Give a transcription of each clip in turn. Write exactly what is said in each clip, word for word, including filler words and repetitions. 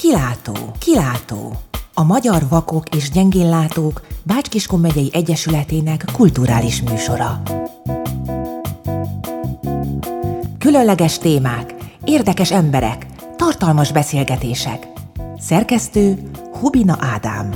Kilátó. Kilátó. A Magyar Vakok és Gyengénlátók Bács-Kiskun megyei egyesületének kulturális műsora. Különleges témák, érdekes emberek, tartalmas beszélgetések. Szerkesztő Hubina Ádám.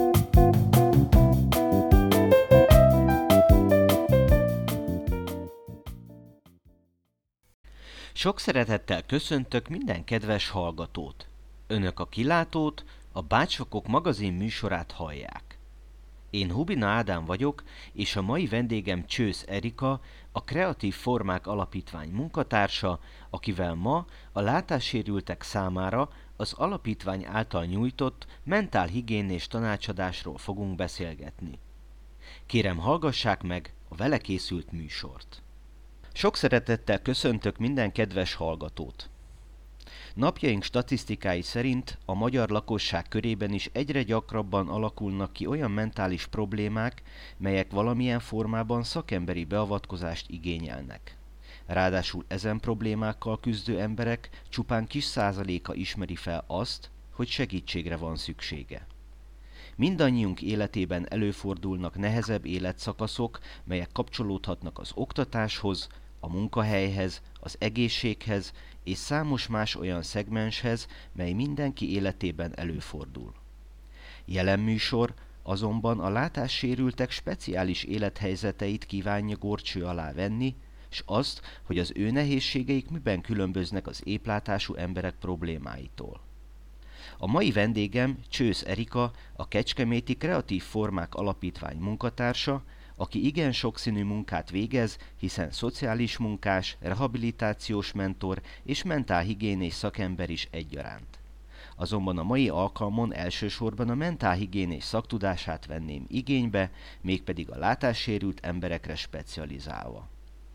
Sok szeretettel köszöntök minden kedves hallgatót. Önök a Kilátót, a Bács-Vakok magazin műsorát hallják. Én Hubina Ádám vagyok, és a mai vendégem Csősz Erika, a Kreatív Formák Alapítvány munkatársa, akivel ma a látássérültek számára az alapítvány által nyújtott mentálhigiénés tanácsadásról fogunk beszélgetni. Kérem, hallgassák meg a vele készült műsort. Sok szeretettel köszöntök minden kedves hallgatót! Napjaink statisztikái szerint a magyar lakosság körében is egyre gyakrabban alakulnak ki olyan mentális problémák, melyek valamilyen formában szakemberi beavatkozást igényelnek. Ráadásul ezen problémákkal küzdő emberek csupán kis százaléka ismeri fel azt, hogy segítségre van szüksége. Mindannyiunk életében előfordulnak nehezebb életszakaszok, melyek kapcsolódhatnak az oktatáshoz, a munkahelyhez, az egészséghez és számos más olyan szegmenshez, mely mindenki életében előfordul. Jelen műsor azonban a látássérültek speciális élethelyzeteit kívánja górcső alá venni, s azt, hogy az ő nehézségeik miben különböznek az épplátású emberek problémáitól. A mai vendégem Csősz Erika, a Kecskeméti Kreatív Formák Alapítvány munkatársa, aki igen sokszínű munkát végez, hiszen szociális munkás, rehabilitációs mentor és mentálhigiénés szakember is egyaránt. Azonban a mai alkalmon elsősorban a mentálhigiénés szaktudását venném igénybe, mégpedig a látássérült emberekre specializálva.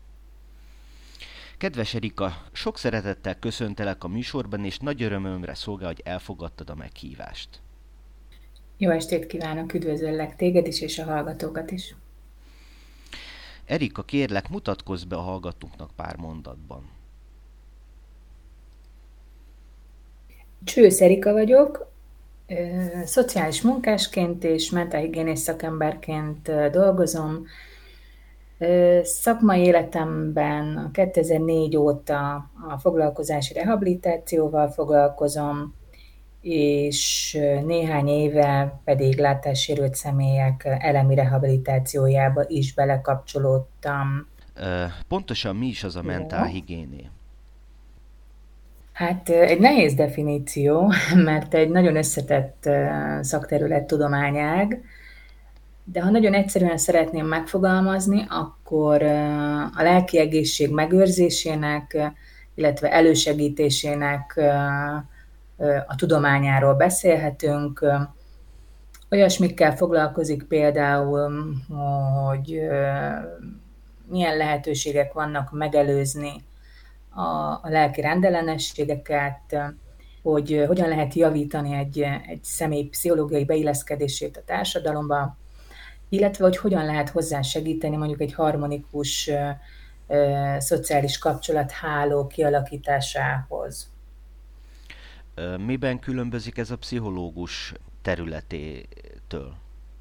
Kedves Erika, sok szeretettel köszöntelek a műsorban, és nagy örömömre szolgál, hogy elfogadtad a meghívást. Jó estét kívánok, üdvözöllek téged is, és a hallgatókat is. Erika, kérlek, mutatkozz be a hallgatóknak pár mondatban. Csősz Erika vagyok, szociális munkásként és mentálhigiénés szakemberként dolgozom. Szakmai életemben kétezer-négy óta a foglalkozási rehabilitációval foglalkozom, és néhány éve pedig látássérült személyek elemi rehabilitációjába is belekapcsolódtam. Pontosan mi is az a mentálhigiéné? Hát egy nehéz definíció, mert egy nagyon összetett szakterület, tudományág, de ha nagyon egyszerűen szeretném megfogalmazni, akkor a lelki egészség megőrzésének, illetve elősegítésének a tudományáról beszélhetünk. Olyasmikkel foglalkozik például, hogy milyen lehetőségek vannak megelőzni a, a lelki rendellenességeket, hogy hogyan lehet javítani egy, egy személy pszichológiai beilleszkedését a társadalomba, illetve hogy hogyan lehet hozzá segíteni mondjuk egy harmonikus ö, ö, szociális kapcsolatháló kialakításához. Miben különbözik ez a pszichológus területétől?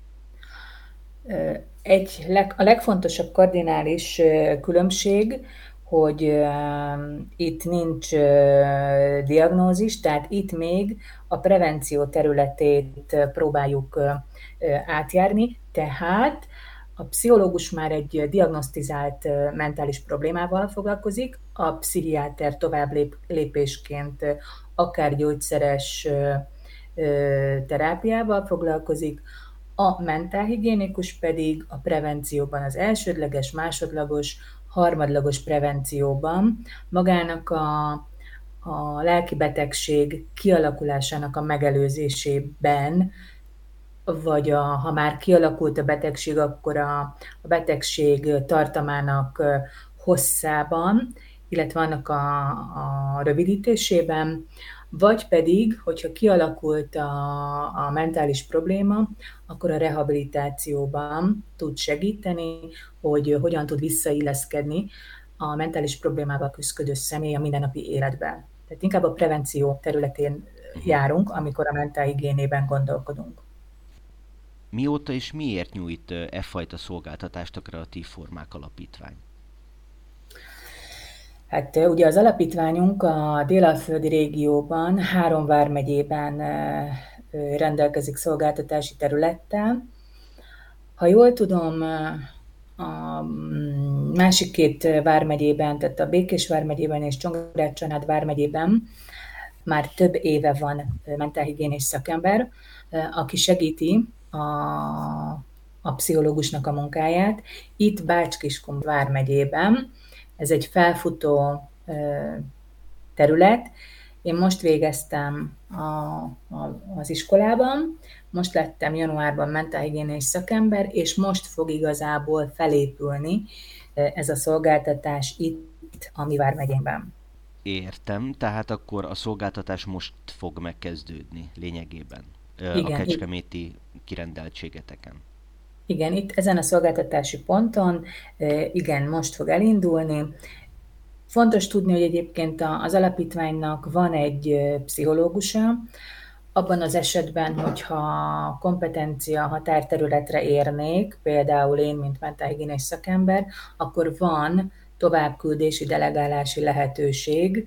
Egy leg, a legfontosabb kardinális különbség, hogy uh, itt nincs uh, diagnózis, tehát itt még a prevenció területét próbáljuk uh, átjárni, tehát a pszichológus már egy diagnosztizált uh, mentális problémával foglalkozik, a pszichiáter tovább lép, lépésként uh, akár gyógyszeres uh, uh, terápiával foglalkozik, a mentálhigiénikus pedig a prevencióban, az elsődleges, másodlagos, harmadlagos prevencióban magának a, a lelki betegség kialakulásának a megelőzésében, vagy a, ha már kialakult a betegség, akkor a, a betegség tartamának hosszában, illetve annak a, a rövidítésében, vagy pedig, hogyha kialakult a, a mentális probléma, akkor a rehabilitációban tud segíteni, hogy hogyan tud visszailleszkedni a mentális problémával küzdő személy a mindennapi életben. Tehát inkább a prevenció területén Uh-huh. járunk, amikor a mentálhigiénében gondolkodunk. Mióta és miért nyújt e fajta szolgáltatást a Kreatív Formák Alapítvány? Hát ugye az alapítványunk a dél-alföldi régióban, három vármegyében rendelkezik szolgáltatási területtel. Ha jól tudom, a másik két vármegyében, tehát a Békés vármegyében és Csongrád-Csanád vármegyében már több éve van mentálhigiénés szakember, aki segíti a, a pszichológusnak a munkáját. Itt Bács-Kiskun vármegyében, ez egy felfutó terület. Én most végeztem a, a, az iskolában, most lettem januárban mentálhigiénés szakember, és most fog igazából felépülni ez a szolgáltatás itt a mi vármegyénben. Értem, tehát akkor a szolgáltatás most fog megkezdődni lényegében Igen, a kecskeméti kirendeltségeteken. Igen, itt ezen a szolgáltatási ponton, igen, most fog elindulni. Fontos tudni, hogy egyébként az alapítványnak van egy pszichológusa, abban az esetben, hogyha kompetencia határterületre érnék, például én, mint mentálhigiénés szakember, akkor van továbbküldési, delegálási lehetőség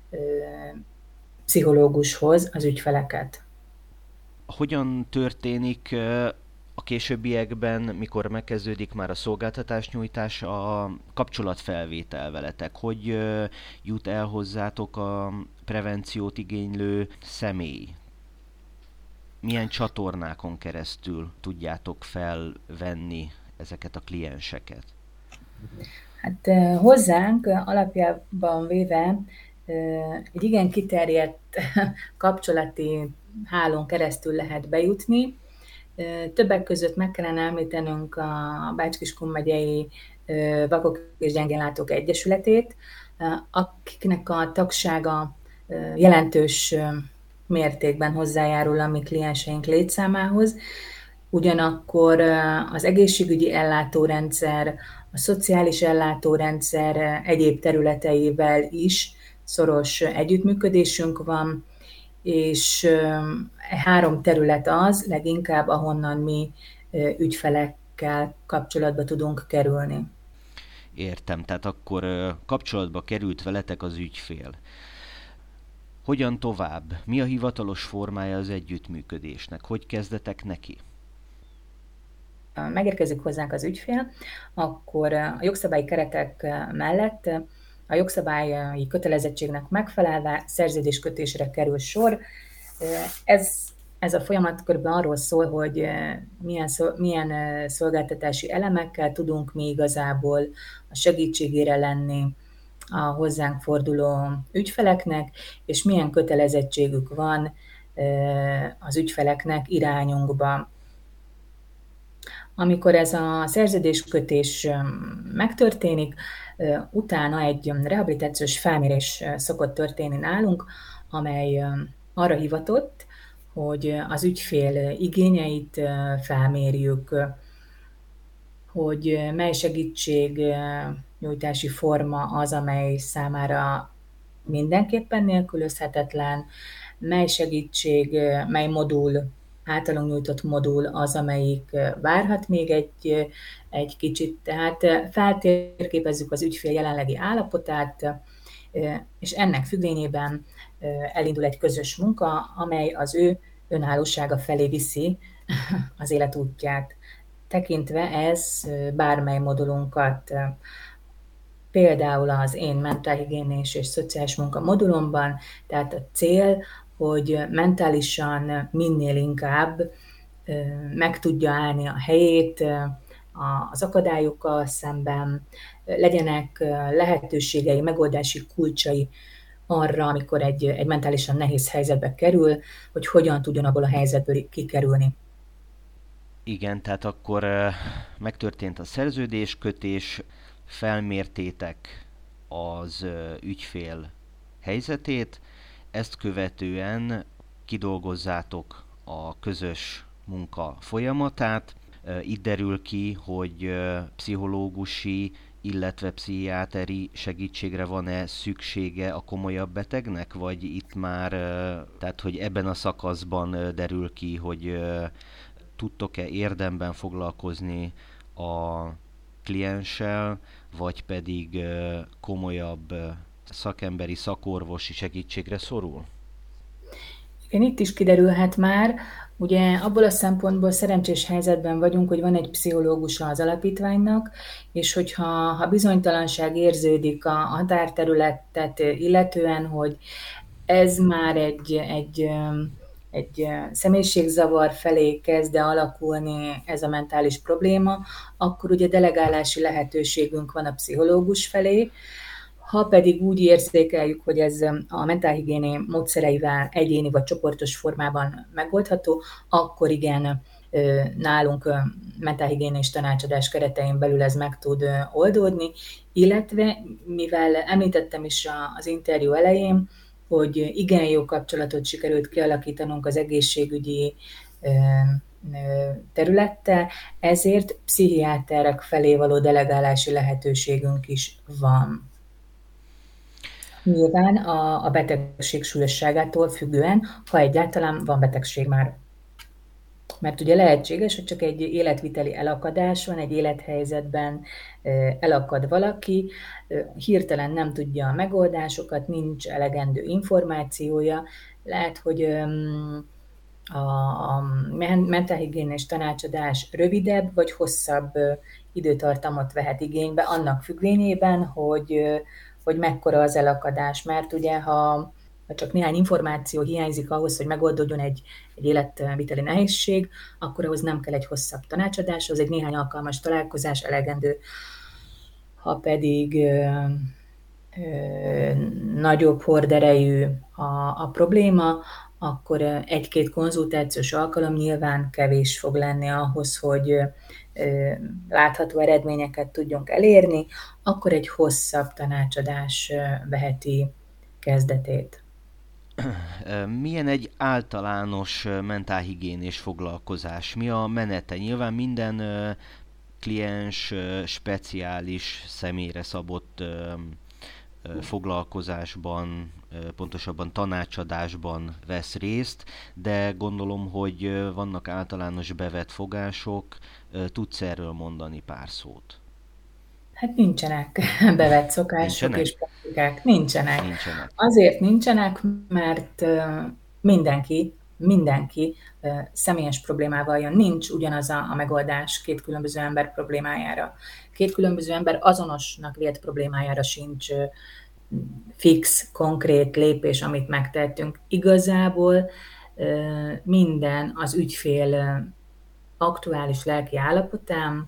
pszichológushoz az ügyfeleket. Hogyan történik a későbbiekben, mikor megkezdődik már a szolgáltatásnyújtás, a kapcsolatfelvétel veletek? Hogy jut el hozzátok a prevenciót igénylő személy? Milyen csatornákon keresztül tudjátok felvenni ezeket a klienseket? Hát hozzánk alapjában véve egy igen kiterjedt kapcsolati hálón keresztül lehet bejutni. Többek között meg kellene említenünk a Bács-Kiskun megyei Vakok és Gyengénlátók Egyesületét, akiknek a tagsága jelentős mértékben hozzájárul a mi klienseink létszámához. Ugyanakkor az egészségügyi ellátórendszer, a szociális ellátórendszer egyéb területeivel is szoros együttműködésünk van, és három terület az leginkább, ahonnan mi ügyfelekkel kapcsolatba tudunk kerülni. Értem, tehát akkor kapcsolatba került veletek az ügyfél. Hogyan tovább? Mi a hivatalos formája az együttműködésnek? Hogy kezdetek neki? Megérkezik hozzánk az ügyfél, akkor a jogszabályi keretek mellett a jogszabályi kötelezettségnek megfelelve szerződéskötésre kerül sor. Ez, ez a folyamat körülbelül arról szól, hogy milyen, milyen szolgáltatási elemekkel tudunk mi igazából a segítségére lenni a hozzánk forduló ügyfeleknek, és milyen kötelezettségük van az ügyfeleknek irányunkba. Amikor ez a szerződéskötés megtörténik, utána egy rehabilitációs felmérés szokott történni nálunk, amely arra hivatott, hogy az ügyfél igényeit felmérjük, hogy mely segítségnyújtási forma az, amely számára mindenképpen nélkülözhetetlen, mely segítség, mely modul, általunk nyújtott modul az, amelyik várhat még egy, egy kicsit. Tehát feltérképezzük az ügyfél jelenlegi állapotát, és ennek függvényében elindul egy közös munka, amely az ő önállósága felé viszi az élet útját. Tekintve ez bármely modulunkat, például az én mentálhigiénés és szociális munka modulomban, tehát a cél, hogy mentálisan minél inkább meg tudja állni a helyét az akadályokkal szemben, legyenek lehetőségei, megoldási kulcsai arra, amikor egy, egy mentálisan nehéz helyzetbe kerül, hogy hogyan tudjon abból a helyzetből kikerülni. Igen, tehát akkor megtörtént a szerződéskötés, felmértétek az ügyfél helyzetét, ezt követően kidolgozzátok a közös munka folyamatát. Itt derül ki, hogy pszichológusi illetve pszichiáteri segítségre van-e szüksége a komolyabb betegnek, vagy itt már, tehát hogy ebben a szakaszban derül ki, hogy tudtok-e érdemben foglalkozni a klienssel, vagy pedig komolyabb szakemberi, szakorvosi segítségre szorul? Igen, itt is kiderülhet már, ugye abból a szempontból szerencsés helyzetben vagyunk, hogy van egy pszichológusa az alapítványnak, és hogyha ha bizonytalanság érződik a határterületet illetően, hogy ez már egy, egy, egy személyiségzavar felé kezd alakulni ez a mentális probléma, akkor ugye delegálási lehetőségünk van a pszichológus felé. Ha pedig úgy érzékeljük, hogy ez a mentálhigiéni módszereivel egyéni vagy csoportos formában megoldható, akkor igen, nálunk mentálhigiénés tanácsadás keretein belül ez meg tud oldódni, illetve mivel említettem is az interjú elején, hogy igen jó kapcsolatot sikerült kialakítanunk az egészségügyi területtel, ezért pszichiáterek felé való delegálási lehetőségünk is van. Nyilván a, a betegség súlyosságától függően, ha egyáltalán van betegség már. Mert ugye lehetséges, hogy csak egy életviteli elakadás van, egy élethelyzetben elakad valaki, hirtelen nem tudja a megoldásokat, nincs elegendő információja, lehet, hogy a mentálhigiénés tanácsadás rövidebb vagy hosszabb időtartamot vehet igénybe, annak függvényében, hogy hogy mekkora az elakadás, mert ugye ha, ha csak néhány információ hiányzik ahhoz, hogy megoldódjon egy, egy életviteli nehézség, akkor ahhoz nem kell egy hosszabb tanácsadás, az egy néhány alkalmas találkozás elegendő. Ha pedig ö, ö, nagyobb horderejű a, a probléma, akkor egy-két konzultációs alkalom nyilván kevés fog lenni ahhoz, hogy látható eredményeket tudjunk elérni, akkor egy hosszabb tanácsadás veheti kezdetét. Milyen egy általános mentálhigiénés foglalkozás? Mi a menete? Nyilván minden kliens speciális, személyre szabott foglalkozásban, pontosabban tanácsadásban vesz részt, de gondolom, hogy vannak általános bevett fogások. Tudsz erről mondani pár szót? Hát nincsenek bevett szokások nincsenek? És praktikák. Nincsenek. nincsenek. Azért nincsenek, mert mindenki, mindenki személyes problémával jön. Nincs ugyanaz a, a megoldás két különböző ember problémájára. Két különböző ember azonosnak vélt problémájára sincs fix, konkrét lépés, amit megtettünk. Igazából minden az ügyfél aktuális lelki állapotán,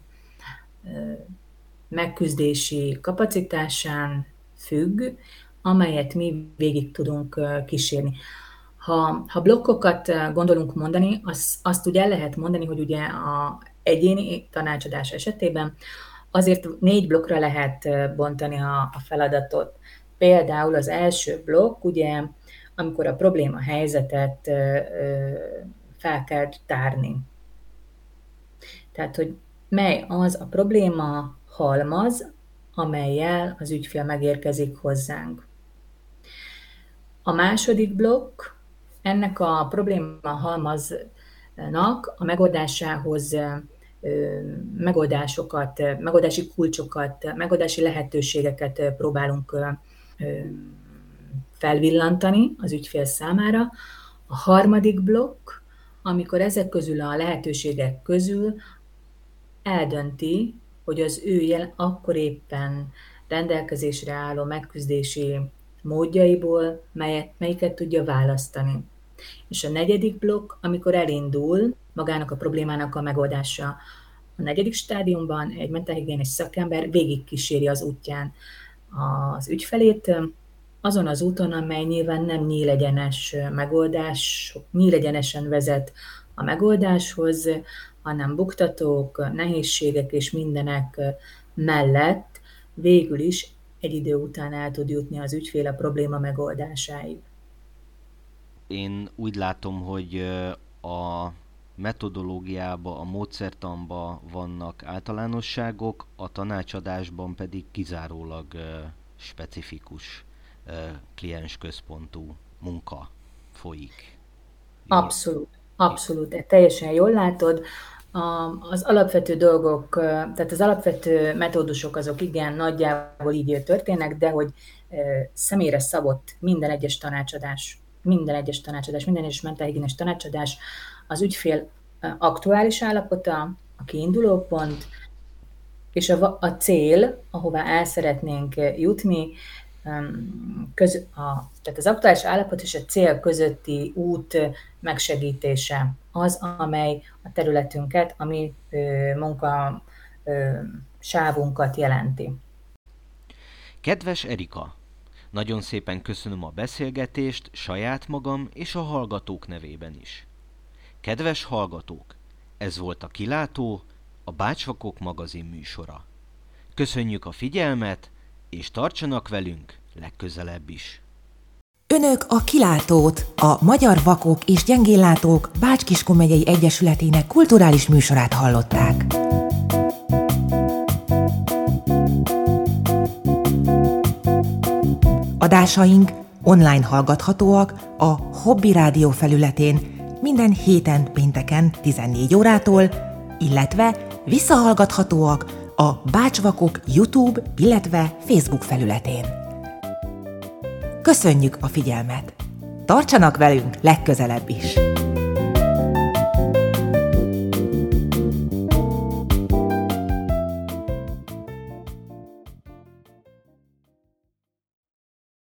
megküzdési kapacitásán függ, amelyet mi végig tudunk kísérni. Ha, ha blokkokat gondolunk mondani, az, azt ugye el lehet mondani, hogy ugye a egyéni tanácsadás esetében azért négy blokkra lehet bontani a, a feladatot. Például az első blokk, ugye, amikor a probléma helyzetet fel kell tárni. Tehát, hogy mely az a probléma halmaz, amellyel az ügyfél megérkezik hozzánk. A második blokk ennek a probléma halmaznak a megoldásához megoldásokat, megoldási kulcsokat, megoldási lehetőségeket próbálunk felvillantani az ügyfél számára. A harmadik blokk, amikor ezek közül a lehetőségek közül eldönti, hogy az ő jel, akkor éppen rendelkezésre álló megküzdési módjaiból melyet, melyiket tudja választani. És a negyedik blokk, amikor elindul magának a problémának a megoldása. A negyedik stádiumban egy mentálhigiénés szakember végigkíséri az útján az ügyfelét, azon az úton, amely nyilván nem nyílegyenes megoldás, nyílegyenesen vezet a megoldáshoz, hanem buktatók, nehézségek és mindenek mellett végül is egy idő után el tud jutni az ügyfél a probléma megoldásáig. Én úgy látom, hogy a metodológiában, a módszertanban vannak általánosságok, a tanácsadásban pedig kizárólag uh, specifikus, uh, kliensközpontú munka folyik. Jól? Abszolút, abszolút, teljesen jól látod. Az alapvető dolgok, tehát az alapvető metódusok azok igen nagyjából így történnek, de hogy személyre szabott minden egyes tanácsadás, minden egyes tanácsadás, minden egyes mentálhigiénés tanácsadás, az ügyfél aktuális állapota, a kiinduló pont, és a, a cél, ahová el szeretnénk jutni, köz, a, tehát az aktuális állapot és a cél közötti út megsegítése az, amely a területünket, a mi ö, munka ö, sávunkat jelenti. Kedves Erika, nagyon szépen köszönöm a beszélgetést saját magam és a hallgatók nevében is. Kedves hallgatók, ez volt a Kilátó, a Bácsvakok magazin műsora. Köszönjük a figyelmet, és tartsanak velünk legközelebb is. Önök a Kilátót, a Magyar Vakok és Gyengéllátók Bács-Kiskun megyei egyesületének kulturális műsorát hallották. Adásaink online hallgathatóak a Hobby Rádió felületén minden héten pénteken tizennégy órától, illetve visszahallgathatóak a Bácsvakok YouTube, illetve Facebook felületén. Köszönjük a figyelmet! Tartsanak velünk legközelebb is!